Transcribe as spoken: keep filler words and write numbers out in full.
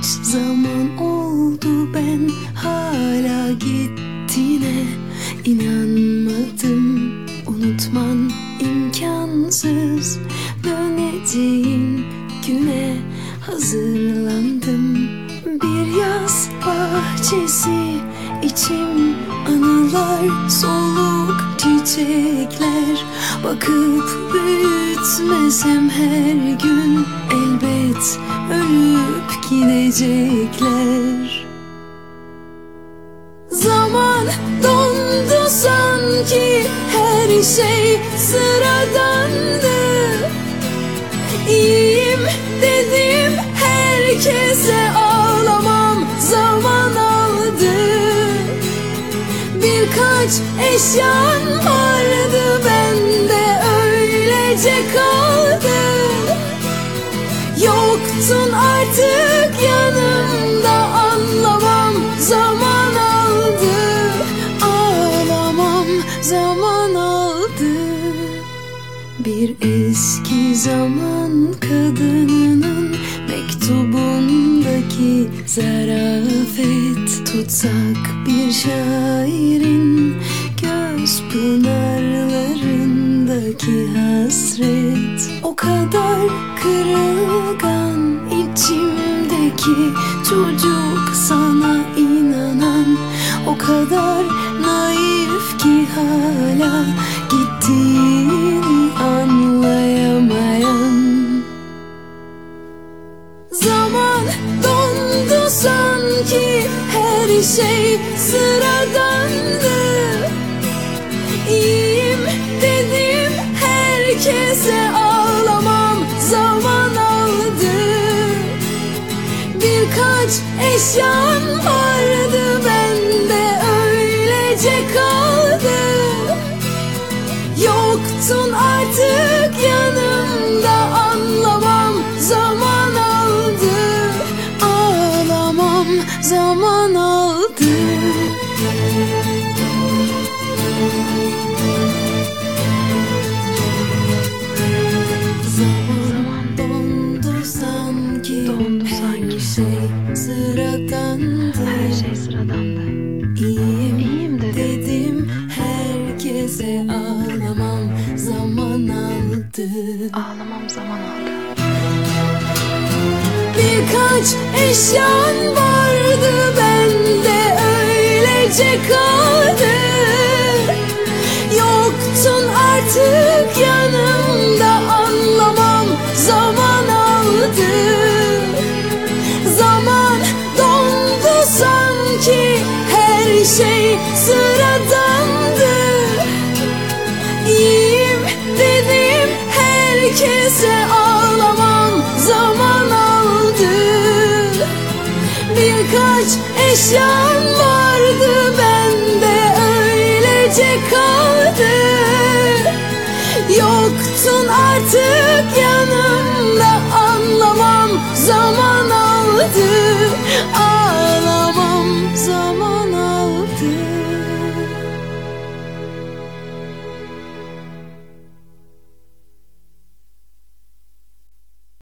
Kaç zaman oldu ben hala gittiğine inanmadım. Unutman imkansız, döneceğin güne hazırlandım. Bir yaz bahçesi içim, anılar soluk çiçekler. Bakıp büyütmesem her gün elbet ölüp gidecekler. Zaman dondu sanki, her şey sıradandı. İyiyim dedim herkese, ağlamam zaman aldı. Birkaç eşyan vardı bende, öylece kaldı. Yoktun artık yanımda, anlamam zaman aldı. Ağlamam zaman aldı. Bir eski zaman kadınının mektubundaki zarafet, tutsak bir şairin göz pınarlarındaki hasret. O kadar kırılgan içimdeki çocuk, sana inanan, o kadar naif ki hala gittiğini anlayamayan. Zaman dondu sanki, her şey sıradandı. İyiyim dedim herkese, ağlamam zaman aldı. Birkaç eşyan vardı bende, öylece kaldı. Yoktun artık yanımda, anlamam zaman aldı. Ağlamam zaman aldı. Zaman dondu sanki, dondu sanki. Her şey sıradandı. Her şey sıradandı. İyiyim, İyiyim dedim. dedim herkese, ağlamam zaman aldı. Ağlamam zaman aldı. Birkaç eşyan vardı bende, öylece kaldı. Yoktun artık yanımda, anlamam zaman aldı. Zaman dondu sanki, her şey sıradandı. İyiyim dedim herkese, ağlamam zaman aldı. Birkaç eşyan